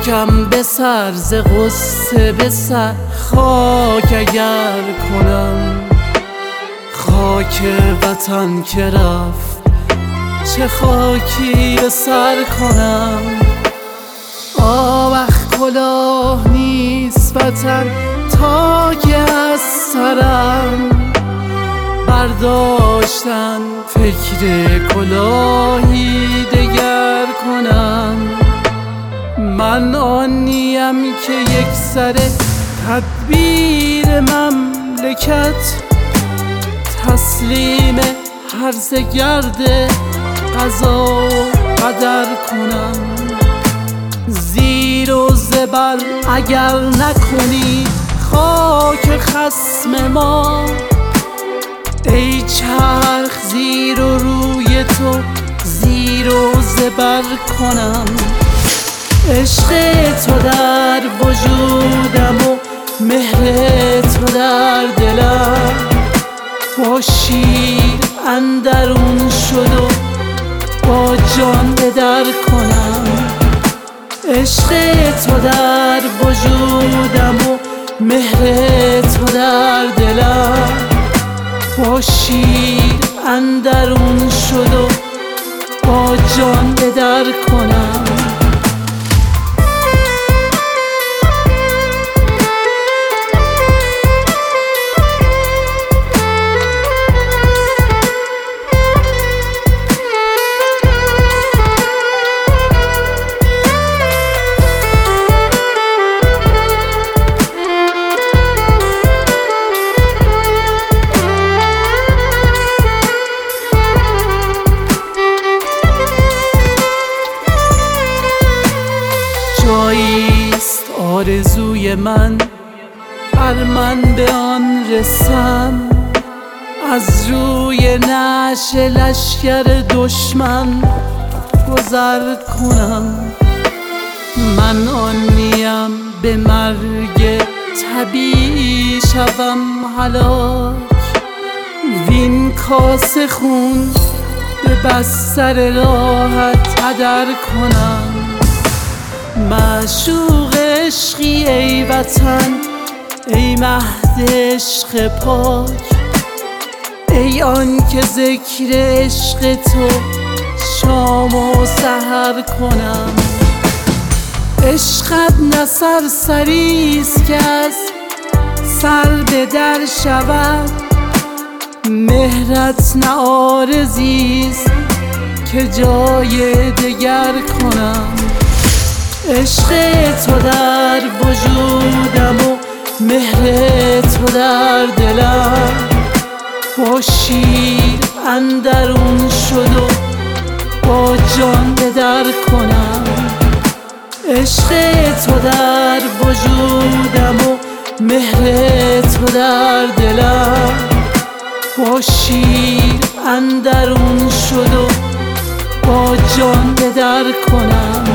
خاکم به سر ز غصه به سر خاک اگر کنم، خاک وطن که رفت چه خاکی به سر کنم. آوخ کلاه نیست وطن تا که از سرم برداشتن فکر کلاهی دگر کنم. من آنیم که یک سر تدبیر مملکت تسلیم هرزه گرد قضا و قدر کنم. زیر و زبر اگر نکنی خاک خصم ما، ای چرخ زیر و روی تو زیر و زبر کنم. عشق تو در وجودم و مهر تو در دلم، با شیر اندرون شد و با جان به در کنم. عشق تو در وجودم و مهر تو در دلم، با شیر اندرون شد و با جان به در کنم. جاییست آرزوی من بر من به آن رسم، از روی نعش لشکر دشمن گذر کنم. من آنیم به مرگ طبیعی شوم هلاک، وین کاسه خون به بستر راحت هدر کنم. معشوق عشقی ای وطن، ای مهد عشق پاک، ای آن که ذکر عشق تو شام و سحر کنم. عشقت نه سرسریست که از سر به در شود، مهرت نه عارضیست که جای دگر کنم. عشق تو در وجودم و مهر تو در دلم، با شیر اندرون شد و با جان به در کنم. عشق تو در وجودم و مهر تو در دلم، با شیر اندرون شد و با جان به در کنم.